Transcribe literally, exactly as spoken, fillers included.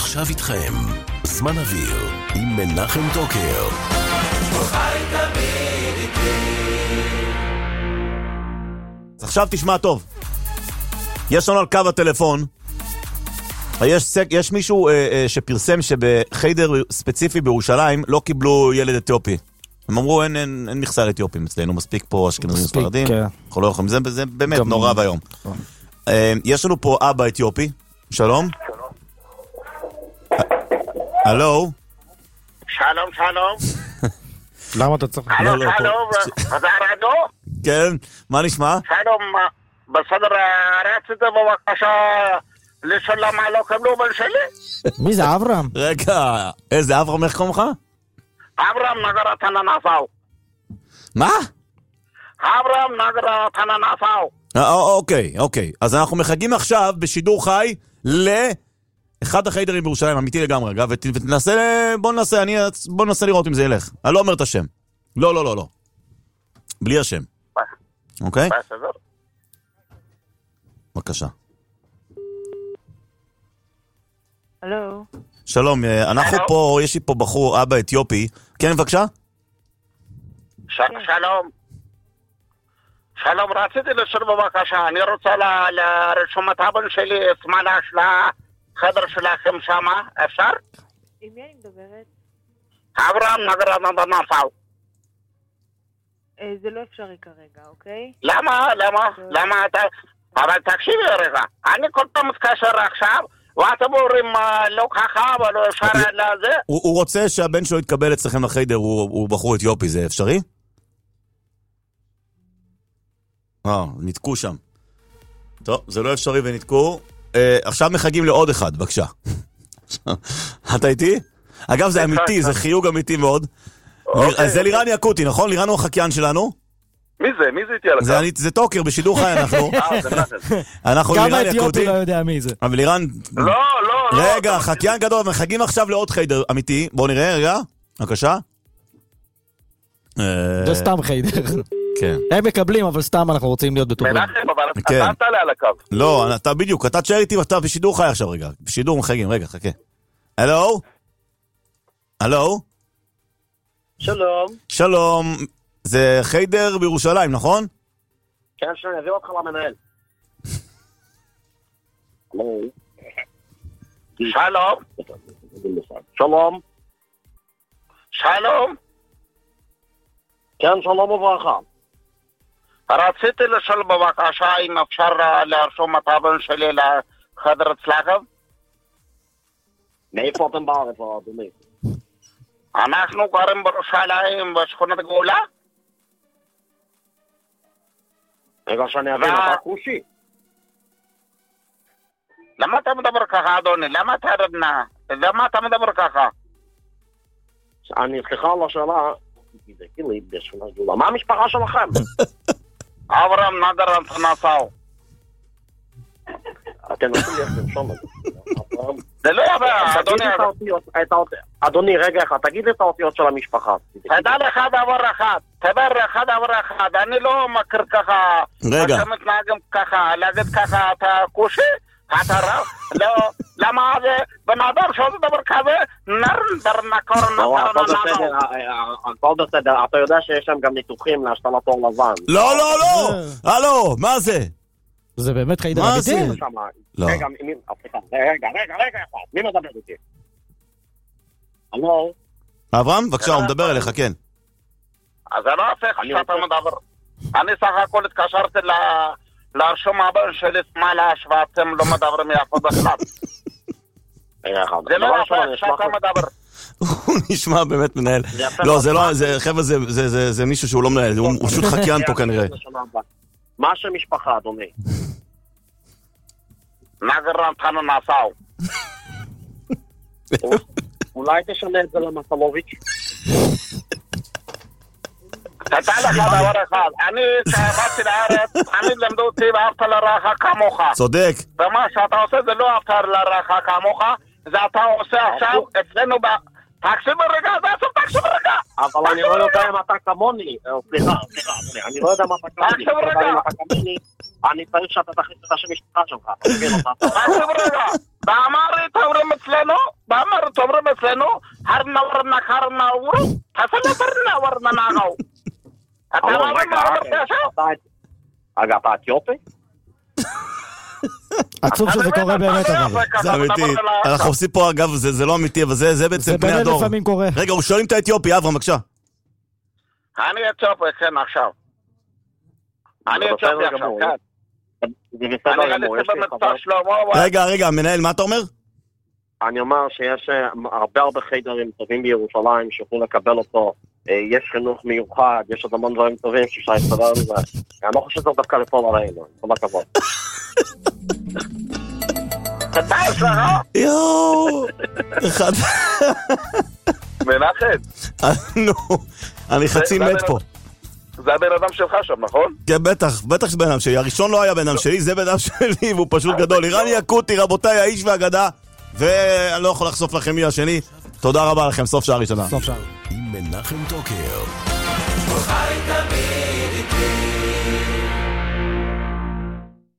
ועכשיו איתכם, זמן אוויר עם מנחם טוקר. אז עכשיו תשמע טוב. יש לנו על קו הטלפון, יש, יש מישהו אה, אה, שפרסם שבחיידר ספציפי בירושלים לא קיבלו ילד אתיופי. הם אמרו, אין, אין, אין מכסה לאתיופים אצלנו, מספיק פה אשכנזים ספרדים. כן. אנחנו לא יכולים, זה, זה באמת גם... נורא והיום. אה, יש לנו פה אבא אתיופי. שלום. הלו. שלום, שלום. למה אתה צריך? הלו, שלום. אתה רדו? כן, מה נשמע? שלום, בסדר, רצית בבקשה לשאול למה לא קבלו בן שלי? מי זה, אברהם? רגע, איזה אברהם, איך קוראים לך? אברהם נגרת הננפאו. מה? אברהם נגרת הננפאו. אוקיי, אוקיי. אז אנחנו מחגים עכשיו בשידור חי לאחד החיידרים בירושלים, אמיתי לגמרי, אגב, ותנסה, בוא ננסה, אני, בוא ננסה לראות אם זה ילך. אני לא אומר את השם. לא, לא, לא, לא. בלי השם. אוקיי? בסדר. בבקשה. הלו. שלום, אנחנו פה, יש לי פה בחור, אבא אתיופי. כן, בבקשה? שלום. שלום, רציתי לשאול בבקשה, אני רוצה לרשום את הבן שלי, שמאלה של החדר שלכם שמה, אפשר? עם מי אני מדברת? אברהם נגרת הננפאו. זה לא אפשרי כרגע, אוקיי? למה? למה? למה אתה... אבל תקשיבי רגע, אני כל פעם מתקשר עכשיו, ואתם אומרים לא ככה, אבל לא אפשר לזה. הוא רוצה שהבן שלו יתקבל אצלכם לחיידר, הוא בחור אתיופי, זה אפשרי? אה, נתקו שם. טוב, זה לא אפשרי ונתקו. עכשיו מחגים לעוד אחד, בבקשה. אתה איתי? אגב, זה אמיתי, זה חיוג אמיתי מאוד. זה לירן יקוטי, נכון? לירן הוא החקיין שלנו? מי זה? מי זה איתי על הקו? זה טוקר, בשידור חי אנחנו. אנחנו לירן לירן יקוטי. יקוטי. לא יודע מי זה. אבל לירן... לא, לא, לא. רגע, חקיין גדול, מחגים עכשיו לעוד חיידר אמיתי. בואו נראה, רגע. בבקשה. זה סתם חיידר. כן. הם מקבלים, אבל סתם אנחנו רוצים להיות בטוחים. מנחם, אבל אתה תעלה על הקו. לא, אתה בדיוק, אתה תשאר איתי ואתה בשידור חי עכשיו, רגע. בשידור מחגים, רגע, חכה. הלו? הלו? שלום. שלום. זה חיידר בירושלים, נכון? כן, שאני אביא אותך למנהל. שלום. שלום. שלום. כן, שלום וברכה. רציתי לשאול בבקשה אם אפשר לרשום את הבן שלי לחדר אצלכם? מאיפה אתם בארץ, אדוני? אנחנו גרים בירושלים בשכונת גאולה. רגע שאני אבין, אתה כושי. למה אתה מדבר ככה, אדוני? למה אתה רדנה? למה אתה מדבר ככה? אני סליחה על השאלה, מה המשפחה שלכם? אברהם נגרת הננפאו. אתם נוסעים לי איך לרשום את זה. זה לא יבא, אדוני. אדוני, רגע אחד, תגיד לי את האותיות של המשפחה. תדע לך דבר אחד, תדע לך דבר אחד, אני לא מכיר ככה, רגע. אתם מתנהגים ככה, להגיד ככה, אתה כושי? אתה רב? לא, למה זה בן אדם שעושה דבר כזה, נרנדר נקור נקור נקור. הכל בסדר, אתה יודע שיש שם גם ניתוחים להשתלת עור לבן. לא, לא, לא! הלו, מה זה? זה באמת חיידר מה אמיתי? זה? לא. רגע, רגע, רגע, רגע, מי מדבר איתי? הלו? אברהם, בבקשה, הוא מדבר אליך, כן. אז זה לא הפך שאתה מדבר. אני סך הכל התקשרתי לרשום הבן שלי שמאלה ואתם לא מדברים יפה בכלל. זה לא הפך שאתה מדבר. הוא נשמע באמת מנהל. לא, זה לא, חבר'ה, זה מישהו שהוא לא מנהל, הוא פשוט חקיין פה כנראה. מה שמשפחה, אדוני? נגרת הננפאו. אולי תשנה את זה למסלוביץ'. תדע לך דבר אחד, אני כשבאתי לארץ, אני למדו אותי ואהבת לרעך כמוך. צודק. ומה שאתה עושה זה לא אהבת לרעך כמוך, זה אתה עושה עכשיו אצלנו ב... תקשיב ברגע, זה עכשיו תקשיב ברגע. אבל אני לא יודע אם אתה כמוני. סליחה, סליחה, אני לא יודע מה אתה כמוני. תקשיב ברגע. אני צריך שאתה תכניס את השם משפחה שלך. תקשיב ברגע. באמרית אומרים אצלנו, באמרת, אומרים אצלנו, הרנה ורנה קרנה ורו, תעשה לברנה ורנה נעגו. אתה אבל אמרת רגע, מה אמרת רגע, עכשיו? אתה- רגע, אתה אתיופי? עצוב שזה קורה באמת, אבל. זה אמיתי. אנחנו עושים פה, אגב, זה זה לא אמיתי, אבל זה זה בעצם זה פני באמת הדור. לפעמים קורה. רגע, הוא שואל אם אתה אתיופי, אברהם, בבקשה. אני אתיופי, כן, עכשיו. אני זה בסדר אתיופי עכשיו, גמור. כן. זה אני בסדר רציתי גמור, יש לי במבצע חבר... שלמה, רגע, רגע, מנהל, מה אתה אומר? אני אומר שיש אה, הרבה הרבה חיידרים טובים בירושלים שיוכלו לקבל אותו, אה, יש חינוך מיוחד, יש עוד המון דברים טובים שאפשר להסתדר לזה. אני לא חושב שזה דווקא לפעול עלינו, כל הכבוד. אתה יש לך? יואו! אחד... מנחם, נו, אני חצי זה מת הבן- פה. זה הבן אדם שלך שם, נכון? כן, בטח, בטח שזה בן אדם שלי. הראשון לא היה בן אדם שלי, זה בן אדם שלי, והוא פשוט גדול. איראני אקוטי, רבותיי, האיש והאגדה. ואני לא יכול לחשוף לכם מי השני. תודה רבה לכם, סוף שעה ראשונה. סוף שעה. עם מנחם טוקר. חי תמיד איתי